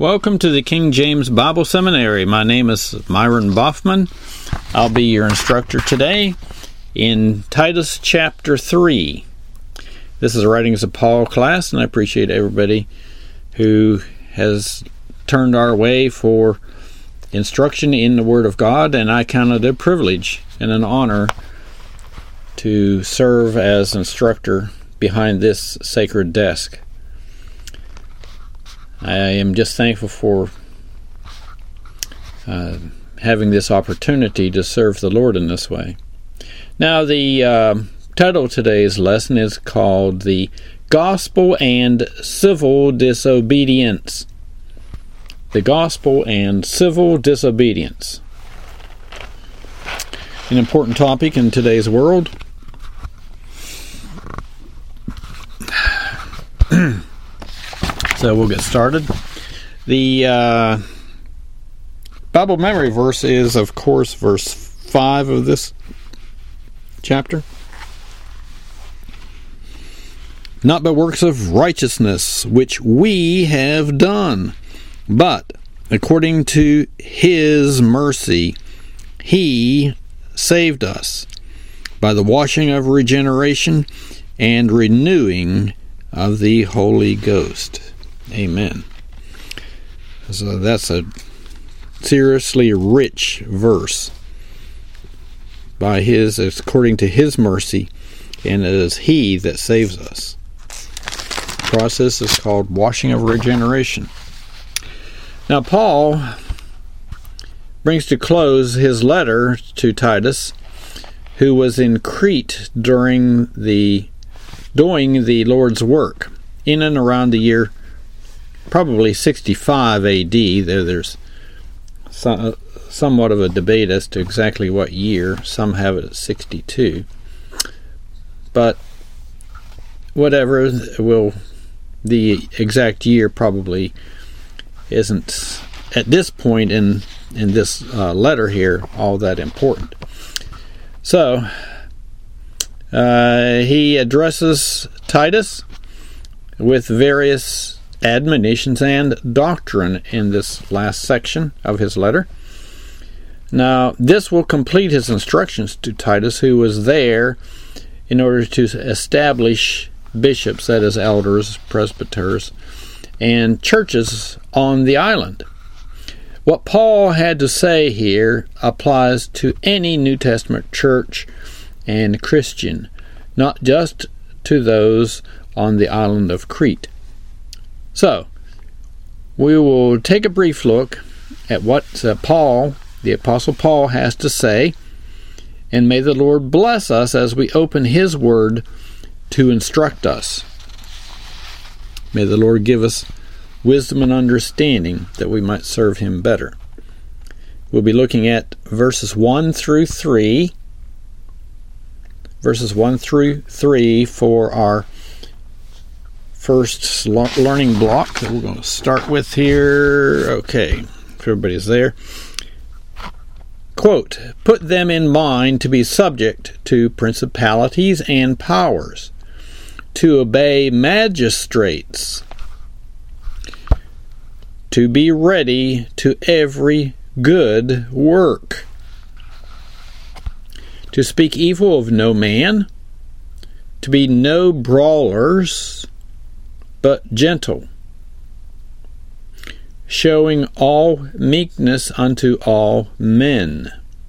Welcome to the King James Bible Seminary. My name is Myron Boffman. I'll be your instructor today in Titus chapter 3. This is a Writings of Paul class, and I appreciate everybody who has turned our way for instruction in the Word of God, and I count it a privilege and an honor to serve as instructor behind this sacred desk. I am just thankful for having this opportunity to serve the Lord in this way. Now, the title of today's lesson is called The Gospel and Civil Disobedience. The Gospel and Civil Disobedience. An important topic in today's world. So we'll get started. The Bible memory verse is, of course, verse 5 of this chapter. Not by works of righteousness which we have done, but according to His mercy He saved us by the washing of regeneration and renewing of the Holy Ghost. Amen. So that's a seriously rich verse. According to His mercy, and it is He that saves us. The process is called washing of regeneration. Now, Paul brings to close his letter to Titus, who was in Crete doing the Lord's work in and around the year probably 65 A.D. There's somewhat of a debate as to exactly what year. Some have it at 62. But whatever, the exact year probably isn't, at this point in this letter here, all that important. So, he addresses Titus with various admonitions and doctrine in this last section of his letter. Now, this will complete his instructions to Titus, who was there in order to establish bishops, that is, elders, presbyters, and churches on the island. What Paul had to say here applies to any New Testament church and Christian, not just to those on the island of Crete. So, we will take a brief look at what the Apostle Paul, has to say, and may the Lord bless us as we open His Word to instruct us. May the Lord give us wisdom and understanding that we might serve Him better. We'll be looking at verses 1 through 3. Verses 1 through 3 for our first learning block that we're going to start with here. Okay, if everybody's there. Quote, "Put them in mind to be subject to principalities and powers, to obey magistrates, to be ready to every good work, to speak evil of no man, to be no brawlers, but gentle, showing all meekness unto all men.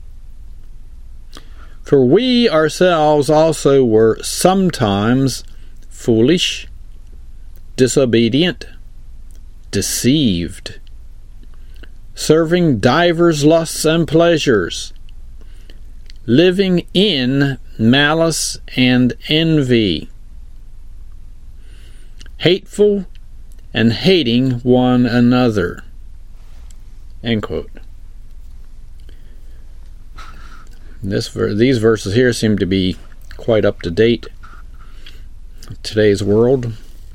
For we ourselves also were sometimes foolish, disobedient, deceived, serving divers lusts and pleasures, living in malice and envy, hateful and hating one another." End quote. These verses here seem to be quite up to date in today's world.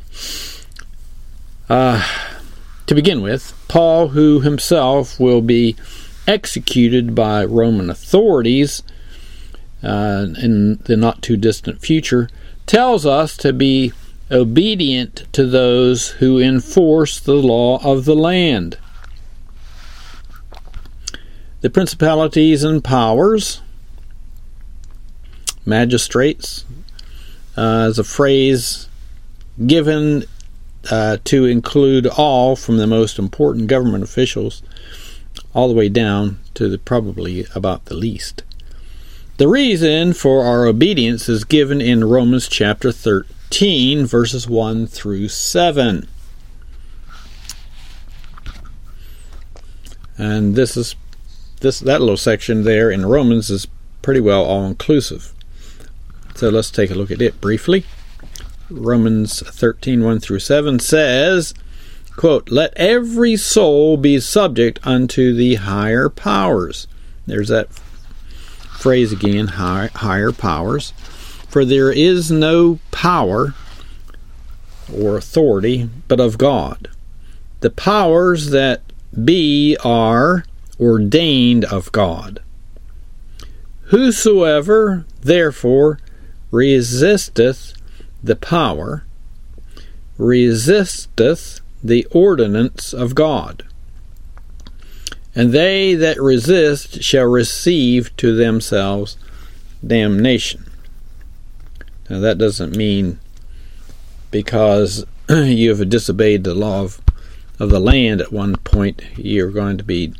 To begin with, Paul, who himself will be executed by Roman authorities in the not-too-distant future, tells us to be obedient to those who enforce the law of the land. The principalities and powers, magistrates, is a phrase given to include all, from the most important government officials all the way down to probably about the least. The reason for our obedience is given in Romans chapter 13, verses 1 through 7. And that little section there in Romans is pretty well all-inclusive. So let's take a look at it briefly. Romans 13, 1 through 7 says, quote, "Let every soul be subject unto the higher powers." There's that phrase again, higher powers. "For there is no power or authority but of God. The powers that be are ordained of God. Whosoever therefore resisteth the power, resisteth the ordinance of God. And they that resist shall receive to themselves damnation." Now that doesn't mean because you have disobeyed the law of the land at one point, you're going to be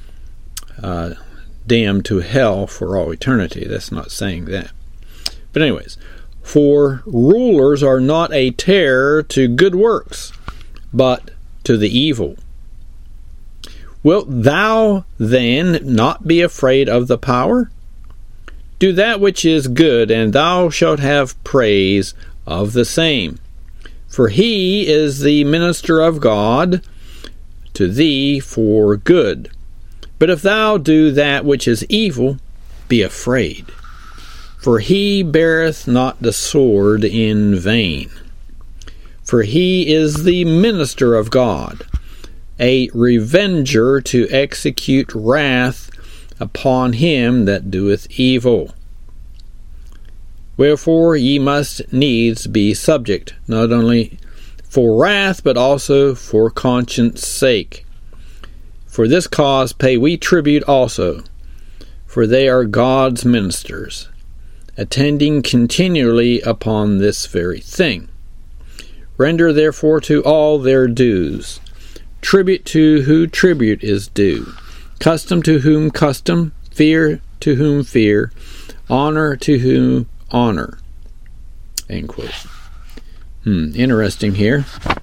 damned to hell for all eternity. That's not saying that. But anyways, "For rulers are not a terror to good works, but to the evil. Wilt thou then not be afraid of the power? Do that which is good, and thou shalt have praise of the same. For he is the minister of God to thee for good. But if thou do that which is evil, be afraid. For he beareth not the sword in vain. For he is the minister of God, a revenger to execute wrath upon him that doeth evil. Wherefore ye must needs be subject, not only for wrath, but also for conscience sake. For this cause pay we tribute also, for they are God's ministers, attending continually upon this very thing. Render therefore to all their dues, tribute to whom tribute is due, custom to whom custom, fear to whom fear, honor to whom honor." End quote. Interesting here.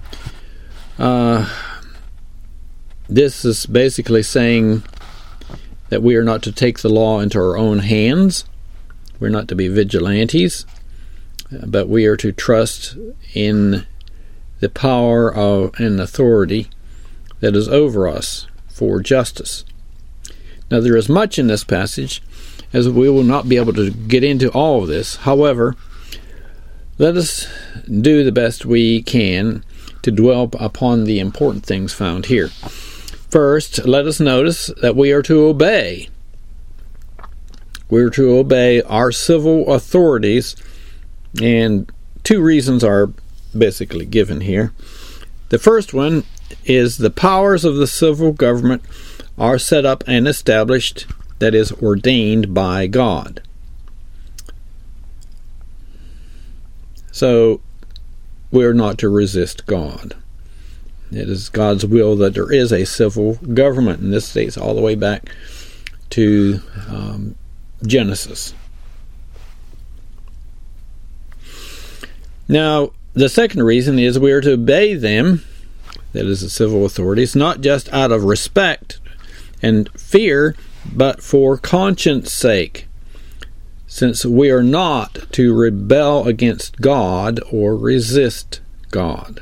This is basically saying that we are not to take the law into our own hands. We're not to be vigilantes, but we are to trust in the power and authority that is over us for justice. Now, there is much in this passage, as we will not be able to get into all of this. However, let us do the best we can to dwell upon the important things found here. First, let us notice that we are to obey. We are to obey our civil authorities, and two reasons are basically given here. The first one is the powers of the civil government are set up and established, that is, ordained by God. So, we are not to resist God. It is God's will that there is a civil government, and this dates all the way back to Genesis. Now, the second reason is we are to obey them, that is the civil authorities, not just out of respect and fear, but for conscience sake, since we are not to rebel against God or resist God.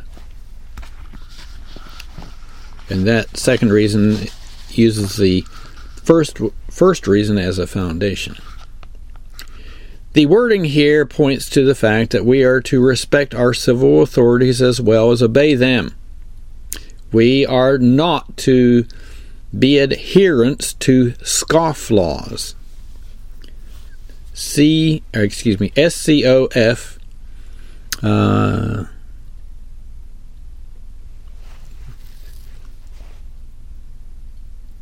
And that second reason uses the first reason as a foundation. The wording here points to the fact that we are to respect our civil authorities as well as obey them. We are not to be adherents to scofflaws. SCOF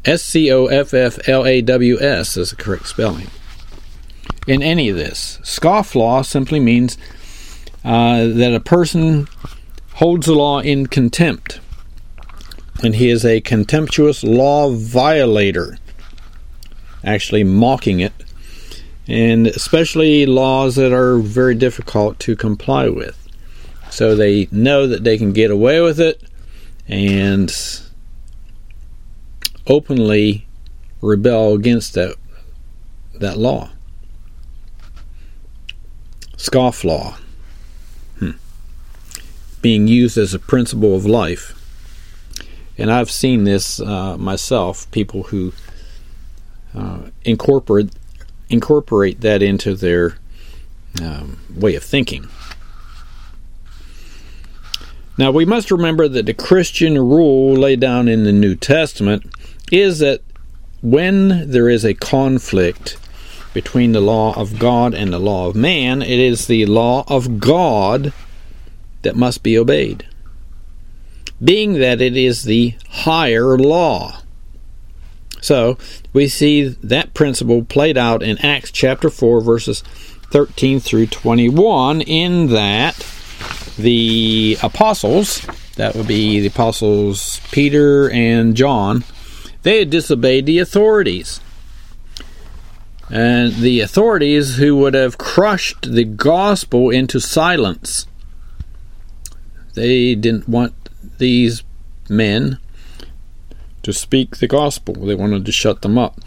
Scofflaws is the correct spelling. In any of this, scofflaw simply means that a person holds the law in contempt, and he is a contemptuous law violator, actually mocking it, and especially laws that are very difficult to comply with. So they know that they can get away with it and openly rebel against that law. Scofflaw. Being used as a principle of life. And I've seen this myself, people who incorporate that into their way of thinking. Now, we must remember that the Christian rule laid down in the New Testament is that when there is a conflict between the law of God and the law of man, it is the law of God that must be obeyed, being that it is the higher law. So, we see that principle played out in Acts chapter 4, verses 13 through 21, in that the apostles, that would be the apostles Peter and John, they had disobeyed the authorities. And the authorities who would have crushed the gospel into silence. They didn't want these men to speak the gospel. They wanted to shut them up.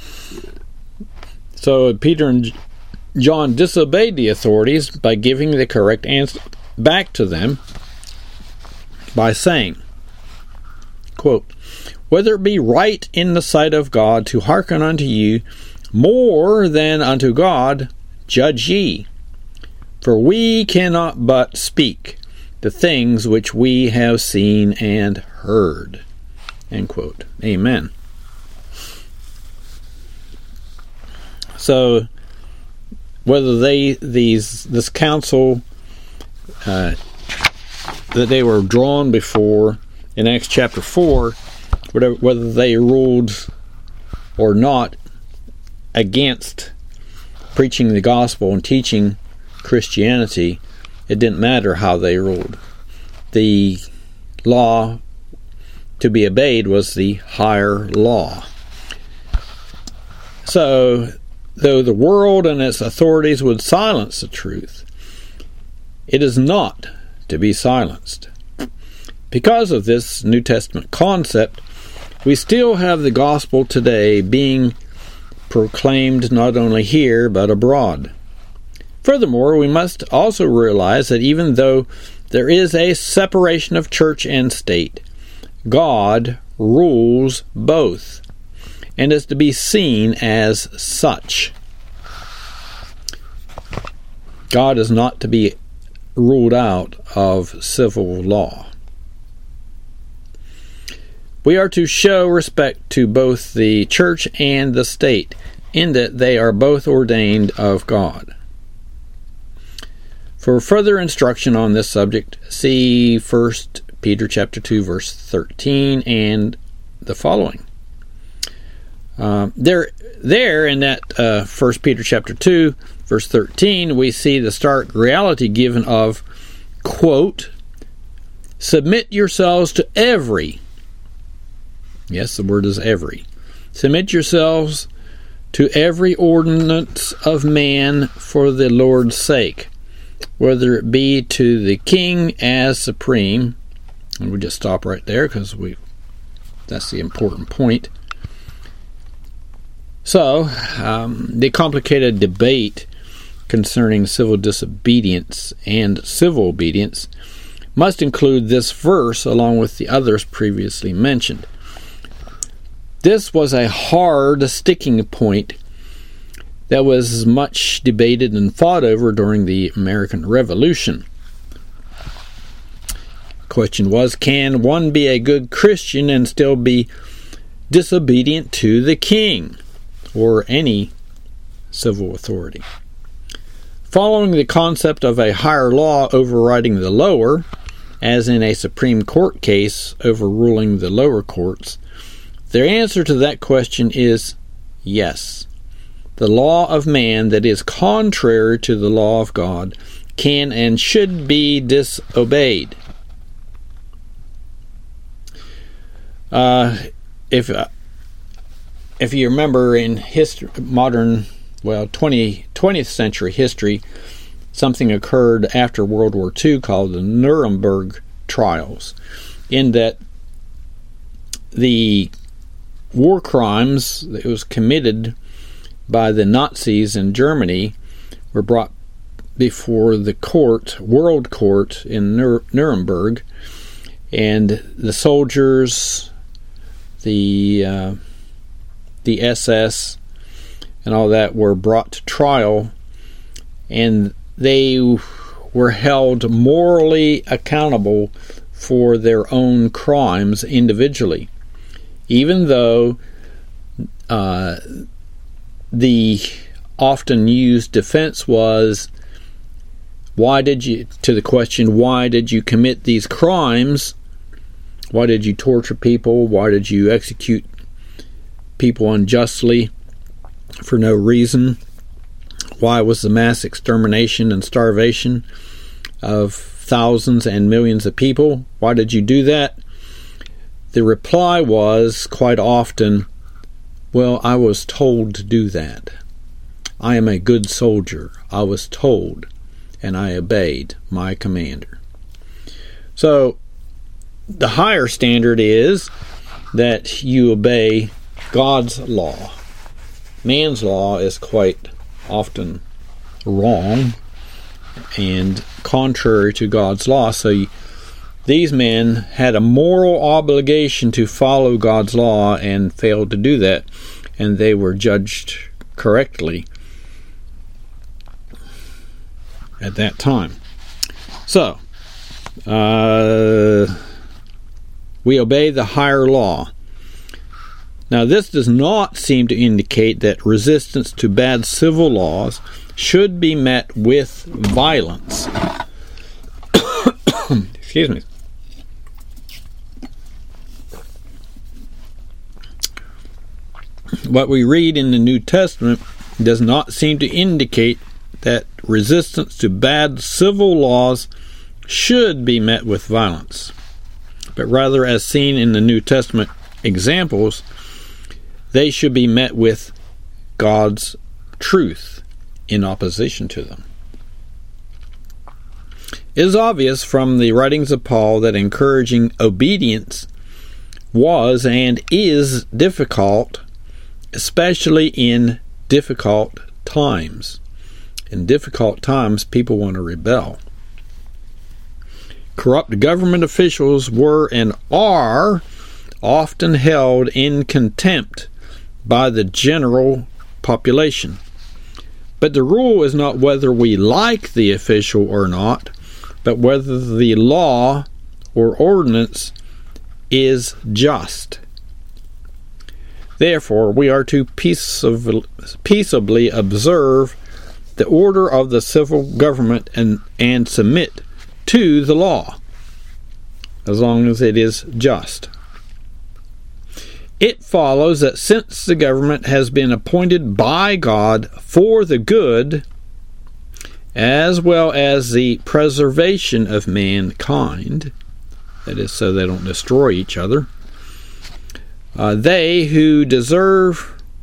So Peter and John disobeyed the authorities by giving the correct answer back to them by saying, quote, "Whether it be right in the sight of God to hearken unto you more than unto God, judge ye. For we cannot but speak the things which we have seen and heard." End quote. Amen. So, whether this council that they were drawn before in Acts chapter 4, whether they ruled or not against preaching the gospel and teaching Christianity, it didn't matter how they ruled. The law to be obeyed was the higher law. So, though the world and its authorities would silence the truth, it is not to be silenced. Because of this New Testament concept, we still have the gospel today being proclaimed not only here but abroad. Furthermore, we must also realize that even though there is a separation of church and state, God rules both and is to be seen as such. God is not to be ruled out of civil law. We are to show respect to both the church and the state, in that they are both ordained of God. For further instruction on this subject, see 1 Peter chapter 2, verse 13 and the following. There in that 1 Peter chapter 2, verse 13, we see the stark reality given of, quote, "Submit yourselves to every," yes, the word is every, "submit yourselves to every ordinance of man for the Lord's sake, whether it be to the king as supreme," and we just stop right there because that's the important point. So, the complicated debate concerning civil disobedience and civil obedience must include this verse along with the others previously mentioned. This was a hard sticking point that was much debated and fought over during the American Revolution. The question was, can one be a good Christian and still be disobedient to the king or any civil authority? Following the concept of a higher law overriding the lower, as in a Supreme Court case overruling the lower courts, The answer to that question is yes. The law of man that is contrary to the law of God can and should be disobeyed. If you remember in history, modern, 20th century history, something occurred after World War II called the Nuremberg trials, in that the war crimes that was committed by the Nazis in Germany were brought before the world court in Nuremberg, and the soldiers, the SS, and all that were brought to trial, and they were held morally accountable for their own crimes individually, even though the often used defense was, to the question, why did you commit these crimes? Why did you torture people? Why did you execute people unjustly for no reason? Why was the mass extermination and starvation of thousands and millions of people? Why did you do that? The reply was quite often, well, I was told to do that. I am a good soldier. I was told, and I obeyed my commander. So, the higher standard is that you obey God's law. Man's law is quite often wrong and contrary to God's law. So these men had a moral obligation to follow God's law and failed to do that, and they were judged correctly at that time. So, we obey the higher law. Now, this does not seem to indicate that resistance to bad civil laws should be met with violence. Excuse me. What we read in the New Testament does not seem to indicate that resistance to bad civil laws should be met with violence, but rather, as seen in the New Testament examples, they should be met with God's truth in opposition to them. It is obvious from the writings of Paul that encouraging obedience was and is difficult, especially in difficult times. In difficult times, people want to rebel. Corrupt government officials were and are often held in contempt by the general population. But the rule is not whether we like the official or not, but whether the law or ordinance is just. Therefore, we are to peaceably observe the order of the civil government and submit to the law, as long as it is just. It follows that since the government has been appointed by God for the good, as well as the preservation of mankind, that is, so they don't destroy each other, they who desire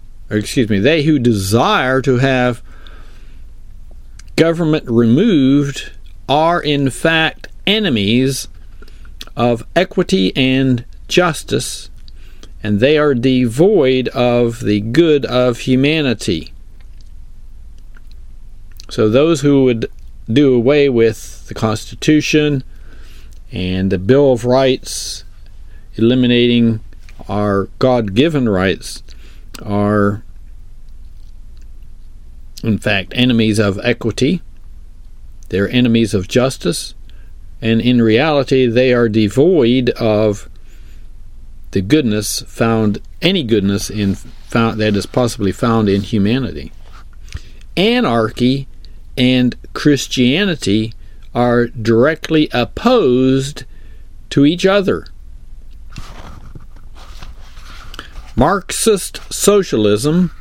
to have government removed are in fact enemies of equity and justice, and they are devoid of the good of humanity. So those who would do away with the Constitution and the Bill of Rights, eliminating our God-given rights, are in fact enemies of equity. They're enemies of justice, and in reality they are devoid of the goodness any goodness that is possibly found in humanity. Anarchy and Christianity are directly opposed to each other. Marxist socialism,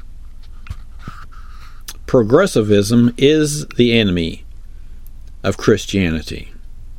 progressivism, is the enemy of Christianity.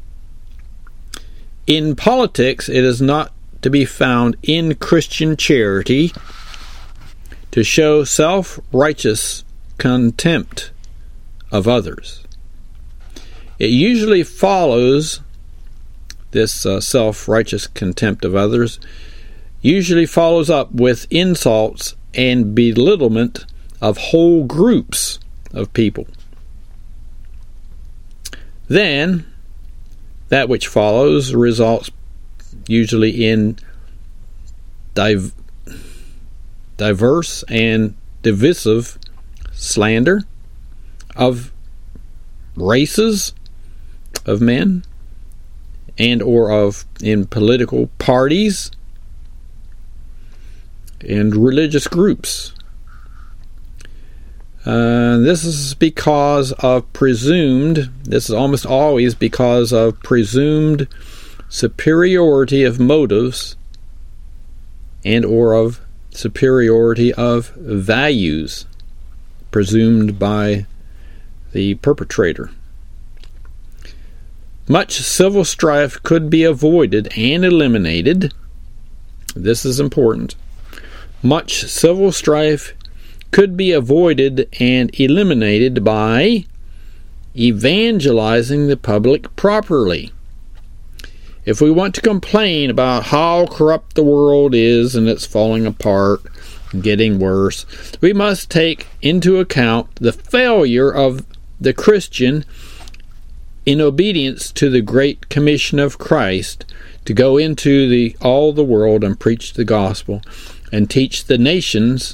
In politics, it is not to be found in Christian charity to show self-righteous contempt of others. It usually follows, this self-righteous contempt of others, usually follows up with insults and belittlement of whole groups of people. Then, that which follows results usually in diverse and divisive slander of races of men and or of in political parties and religious groups. This is almost always because of presumed superiority of motives and or of superiority of values presumed by the perpetrator. Much civil strife could be avoided and eliminated. This is important. Much civil strife could be avoided and eliminated by evangelizing the public properly. If we want to complain about how corrupt the world is and it's falling apart and getting worse, we must take into account the failure of the Christian in obedience to the Great Commission of Christ to go into all the world and preach the gospel and teach the nations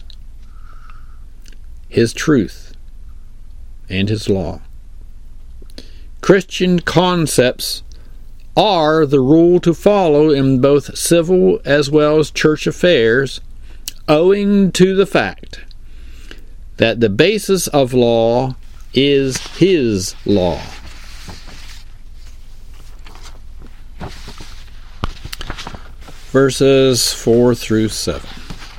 His truth and His law. Christian concepts are the rule to follow in both civil as well as church affairs, owing to the fact that the basis of law is His law. Verses 4 through 7.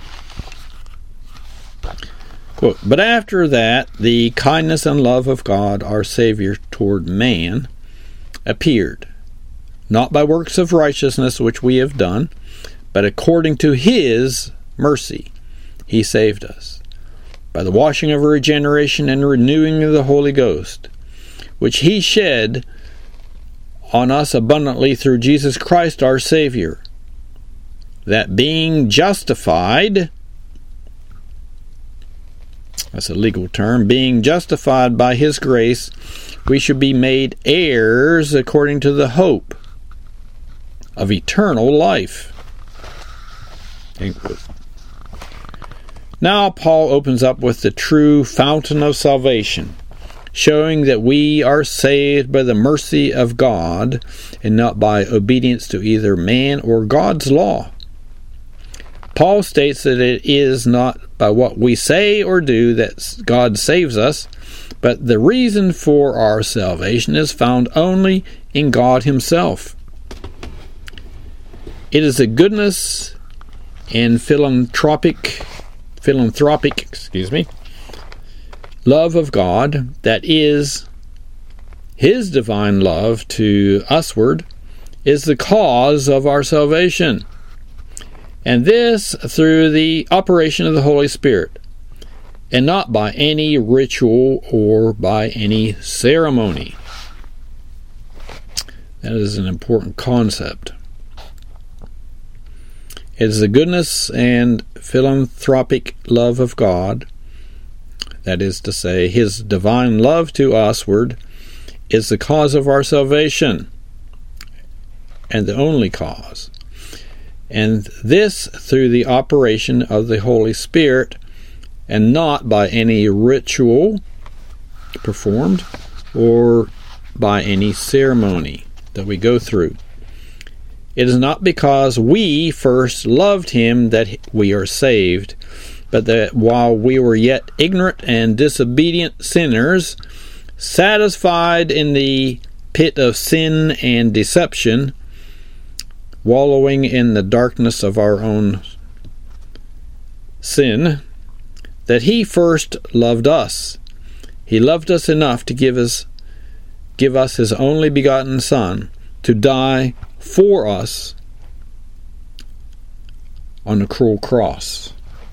Quote, "But after that, the kindness and love of God, our Savior, toward man, appeared, not by works of righteousness which we have done, but according to His mercy He saved us, by the washing of regeneration and renewing of the Holy Ghost, which He shed on us abundantly through Jesus Christ our Savior, that being justified," that's a legal term, "being justified by His grace, we should be made heirs according to the hope of eternal life." Now Paul opens up with the true fountain of salvation, showing that we are saved by the mercy of God and not by obedience to either man or God's law. Paul states that it is not by what we say or do that God saves us, but the reason for our salvation is found only in God Himself. It is the goodness and philanthropic love of God that is His divine love to usward is the cause of our salvation, and this through the operation of the Holy Spirit, and not by any ritual or by any ceremony. That is an important concept. It is the goodness and philanthropic love of God, that is to say, His divine love to usward, is the cause of our salvation, and the only cause. And this through the operation of the Holy Spirit, and not by any ritual performed or by any ceremony that we go through. It is not because we first loved Him that we are saved, but that while we were yet ignorant and disobedient sinners, satisfied in the pit of sin and deception, wallowing in the darkness of our own sin, that he first loved us. He loved us enough to give us his only begotten Son to die for us on the cruel cross.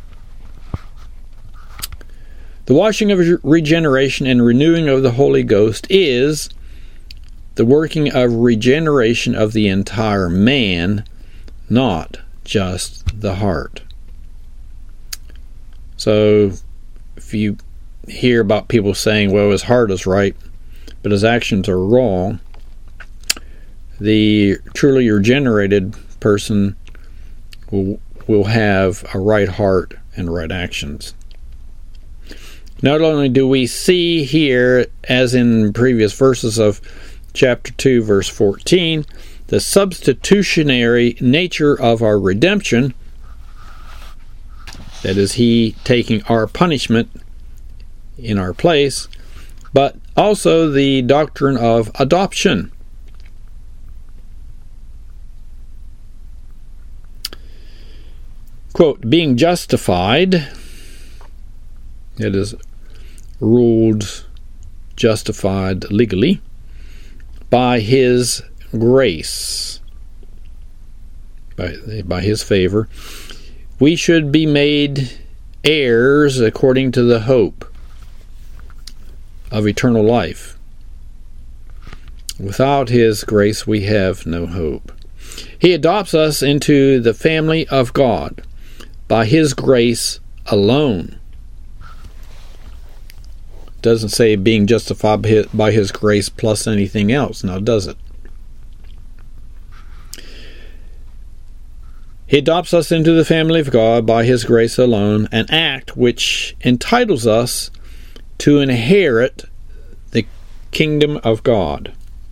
The washing of regeneration and renewing of the Holy Ghost is the working of regeneration of the entire man, not just the heart. So, if you hear about people saying, well, his heart is right, but his actions are wrong, the truly regenerated person will have a right heart and right actions. Not only do we see here, as in previous verses of chapter 2, verse 14, the substitutionary nature of our redemption, that is, he taking our punishment in our place, but also the doctrine of adoption. Quote, being justified, that is, ruled, justified legally, by his grace, by his favor, we should be made heirs according to the hope of eternal life. Without his grace, we have no hope. He adopts us into the family of God by his grace alone. It doesn't say being justified by his grace plus anything else, now does it? He adopts us into the family of God by his grace alone, an act which entitles us to inherit the kingdom of God.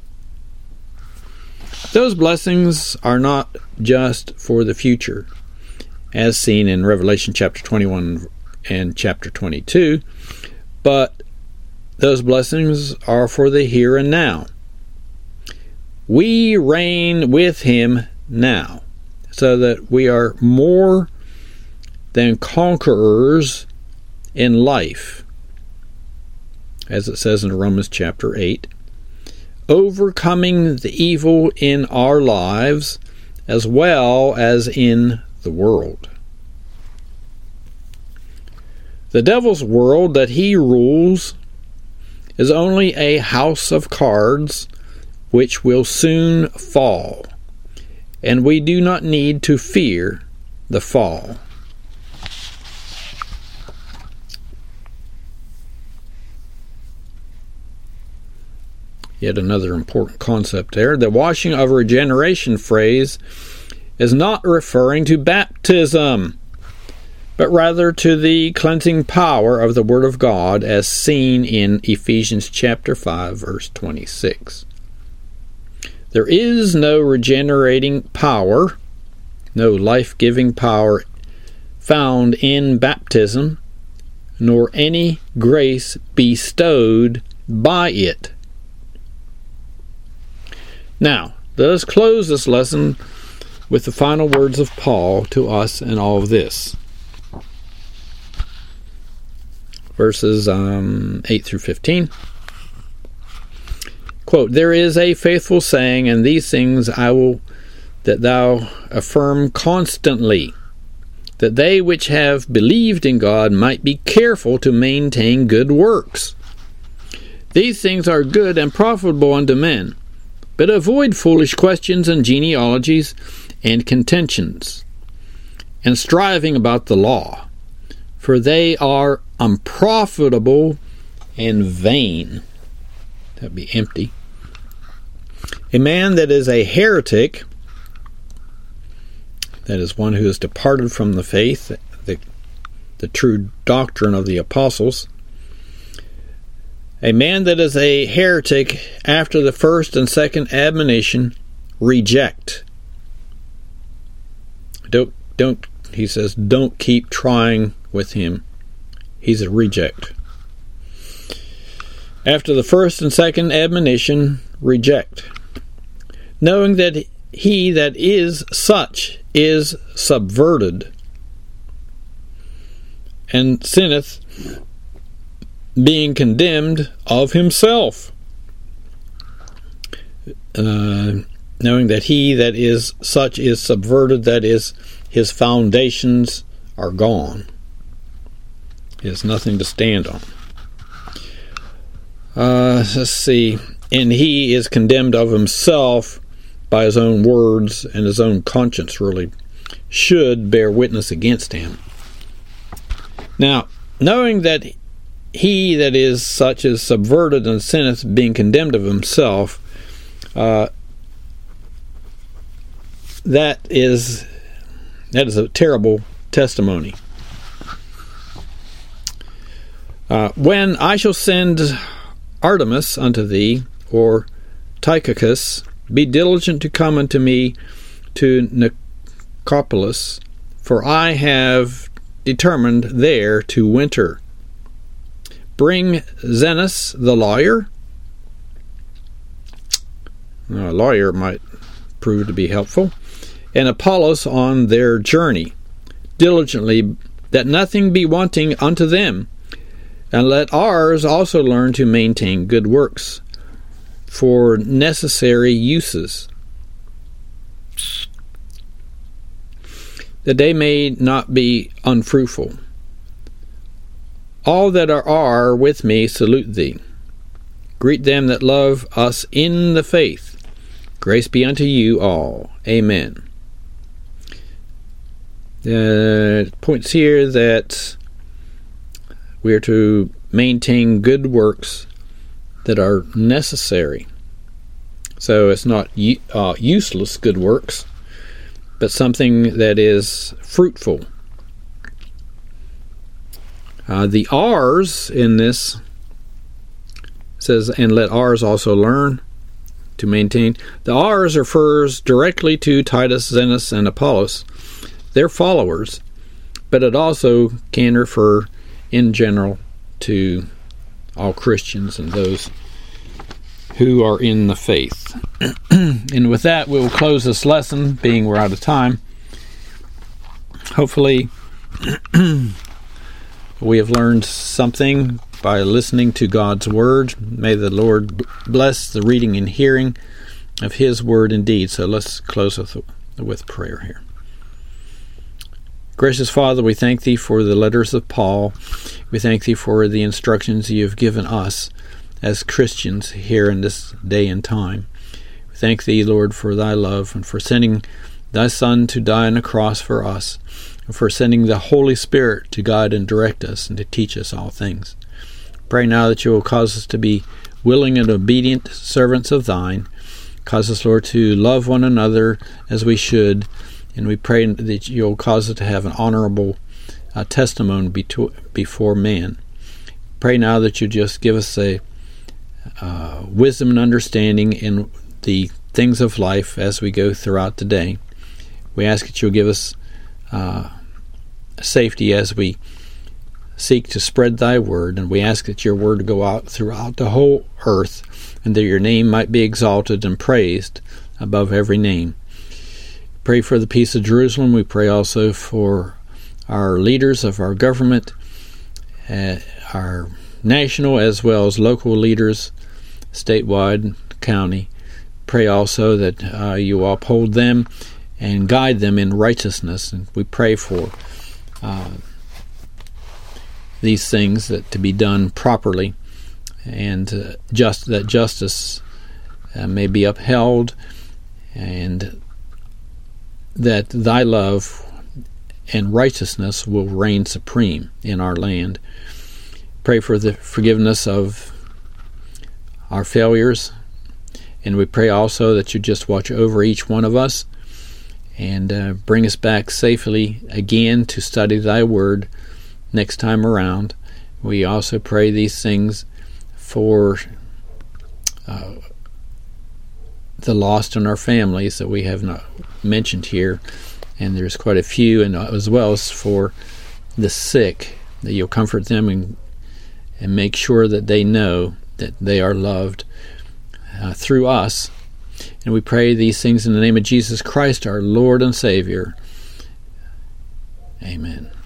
Those blessings are not just for the future, as seen in Revelation chapter 21 and chapter 22, but those blessings are for the here and now. We reign with him now, so that we are more than conquerors in life, as it says in Romans chapter 8, overcoming the evil in our lives as well as in the world. The devil's world that he rules is only a house of cards which will soon fall, and we do not need to fear the fall. Yet another important concept there. The washing of regeneration phrase is not referring to baptism, but rather to the cleansing power of the Word of God as seen in Ephesians chapter 5, verse 26. There is no regenerating power, no life-giving power found in baptism, nor any grace bestowed by it. Now, let us close this lesson with the final words of Paul to us in all of this. Verses 8 through 15. Quote, there is a faithful saying, and these things I will that thou affirm constantly, that they which have believed in God might be careful to maintain good works. These things are good and profitable unto men, but avoid foolish questions and genealogies and contentions, and striving about the law, for they are unprofitable and vain. That'd be empty. A man that is a heretic, that is one who has departed from the faith, the true doctrine of the apostles, a man that is a heretic after the first and second admonition, reject. He says, don't keep trying with him. He's a reject. After the first and second admonition, reject. Knowing that he that is such is subverted. and sinneth, being condemned of himself, knowing that he that is such is subverted, that is, his foundations are gone. He has nothing to stand on. Let's see. And he is condemned of himself by his own words, and his own conscience really should bear witness against him. Now, knowing that he that is such is subverted and sinneth, being condemned of himself, that is a terrible testimony. When I shall send Artemas unto thee, or Tychicus, be diligent to come unto me to Nicopolis, for I have determined there to winter. Bring Zenas the lawyer. A lawyer might prove to be helpful. And Apollos on their journey, diligently, that nothing be wanting unto them. And let ours also learn to maintain good works for necessary uses, that they may not be unfruitful. All that are with me salute thee. Greet them that love us in the faith. Grace be unto you all. Amen. Points here that we are to maintain good works that are necessary. So it's not useless good works, but something that is fruitful. The R's in this says, and let ours also learn to maintain. The R's refers directly to Titus, Zenas, and Apollos, their followers, but it also can refer in general to all Christians and those who are in the faith. And with that, we will close this lesson, being we're out of time. Hopefully, we have learned something by listening to God's Word. May the Lord bless the reading and hearing of His Word indeed. So let's close with prayer here. Gracious Father, we thank Thee for the letters of Paul. We thank Thee for the instructions You have given us as Christians here in this day and time. We thank Thee, Lord, for Thy love and for sending Thy Son to die on the cross for us, and for sending the Holy Spirit to guide and direct us and to teach us all things. Pray now that You will cause us to be willing and obedient servants of Thine. Cause us, Lord, to love one another as we should, and we pray that You'll cause us to have an honorable testimony before man. Pray now that You just give us a wisdom and understanding in the things of life as we go throughout the day. We ask that You'll give us safety as we seek to spread Thy word, and we ask that Your word go out throughout the whole earth, and that Your name might be exalted and praised above every name. Pray for the peace of Jerusalem. We pray also for our leaders of our government, our national as well as local leaders, statewide, county. Pray also that You uphold them and guide them in righteousness. And we pray for these things to be done properly, and that justice may be upheld, and that Thy love and righteousness will reign supreme in our land. Pray for the forgiveness of our failures, and we pray also that You just watch over each one of us and bring us back safely again to study Thy word next time around. We also pray these things for the lost in our families that we have not mentioned here, and there's quite a few, and as well as for the sick, that You'll comfort them and make sure that they know that they are loved through us. And we pray these things in the name of Jesus Christ, our Lord and Savior. Amen.